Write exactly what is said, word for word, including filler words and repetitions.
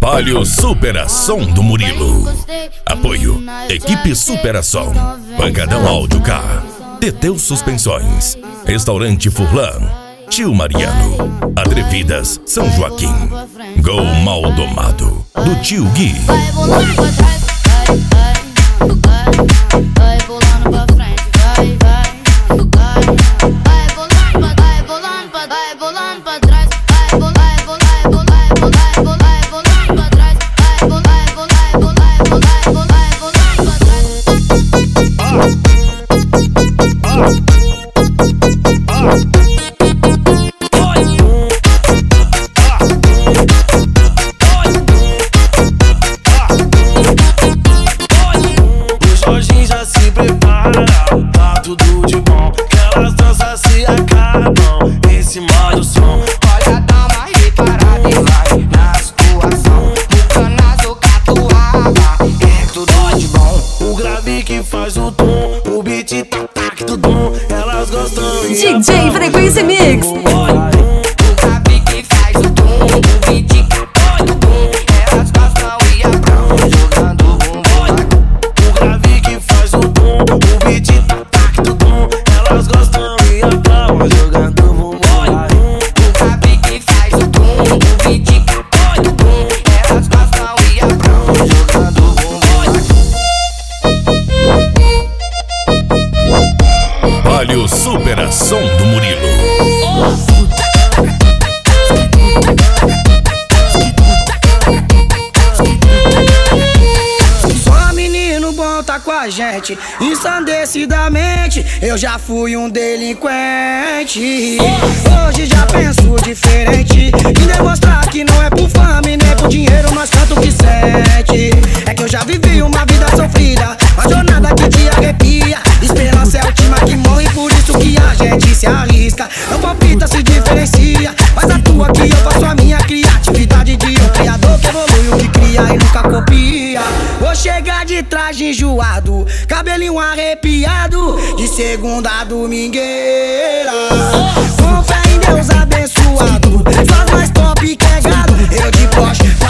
Palio Superação do Murilo. Apoio Equipe Superação. Pancadão Áudio K. Teteu Suspensões. Restaurante Furlan. Tio Mariano. Atrevidas São Joaquim. Gol Maldomado do Tio Gui. Vai bolando pra trás, vai, vai, vai bolando pra frente, vai, vai, vai, vai bolando pra, vai bolando pra, vai bolando pra trás, vai bolando, vai bolando, vai bolando, vai bolando, vai bolando pra trás, vai bolando, vai bolando, vai bolando, vai bolando, vai bolando pra trás. Tudo de bom, que elas dançam se acabam em cima do som. Olha, dá uma reparada e vai na situação. O canazo catuaba, é tudo de bom. O grave que faz o tom, o beat tá tac do dom. Elas gostam e D J Frequência Mix. O grave que faz o tom, o beat tá do dom. Elas gostam e abram jogando bumbum. O grave que faz o tom, o beat tá tac do dom. Elas gostam e abram jogando bumbum. O grave que faz o tom, o beat tá do dom. Elas gostam e abram jogando bumbum. Palio Superação do Murilo. Só menino bom tá com a gente, ensandecidamente eu já fui um delinquente. Hoje já penso diferente, em demonstrar que não é por fama e nem por dinheiro nós tanto que sente. É que eu já vivi uma vida sofrida, uma jornada que te arrepia. Esperança é a última que morre, por isso que a gente se arrisca. Não palpita, se diferencia, faz a tua que eu faço a minha. Criatividade de um criador que evolui o que cria e nunca copia. Vou chegar de traje enjoado, cabelinho arrepiado, de segunda a domingueira. Com fé em Deus abençoado, faz mais top que é gado. Eu de Porsche,